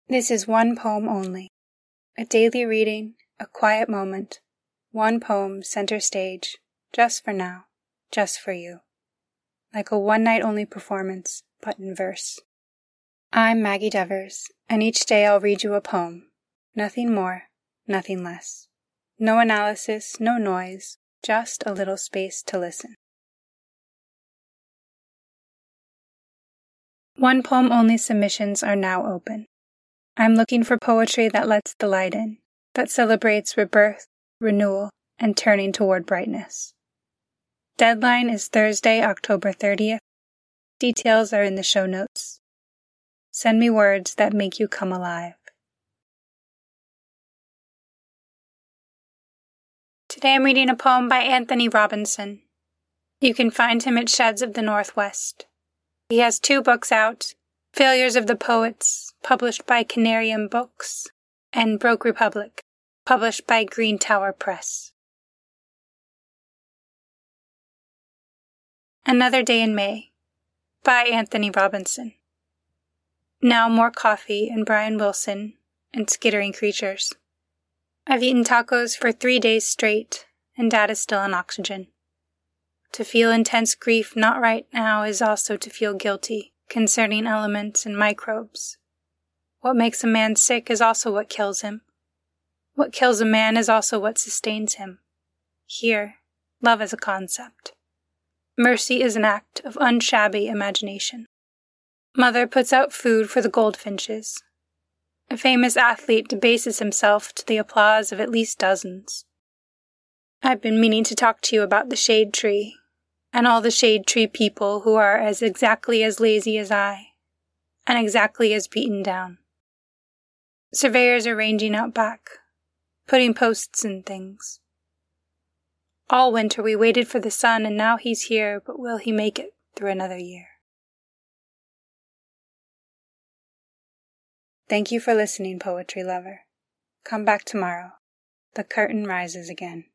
This is one poem only. A daily reading, a quiet moment, one poem center stage, just for now, just for you. Like a one-night-only performance, but in verse. I'm Maggie Devers, and each day I'll read you a poem. Nothing more, nothing less. No analysis, no noise, just a little space to listen. One poem only submissions are now open. I'm looking for poetry that lets the light in, that celebrates rebirth, renewal, and turning toward brightness. Deadline is Thursday, October 30th. Details are in the show notes. Send me words that make you come alive. Today I'm reading a poem by Anthony Robinson. You can find him at Sheds of the Northwest. He has 2 books out, Failures of the Poets, published by Canarium Books, and Broke Republic, published by Green Tower Press. Another Day in May, by Anthony Robinson. Now more coffee and Brian Wilson and skittering creatures. I've eaten tacos for 3 days straight, and Dad is still on oxygen. To feel intense grief not right now is also to feel guilty concerning elements and microbes. What makes a man sick is also what kills him. What kills a man is also what sustains him. Here, love is a concept. Mercy is an act of unshabby imagination. Mother puts out food for the goldfinches. A famous athlete debases himself to the applause of at least dozens. I've been meaning to talk to you about the shade tree, and all the shade tree people who are exactly as lazy as I, and exactly as beaten down. Surveyors are ranging out back, putting posts in things. All winter we waited for the sun, and now he's here, but will he make it through another year? Thank you for listening, poetry lover. Come back tomorrow. The curtain rises again.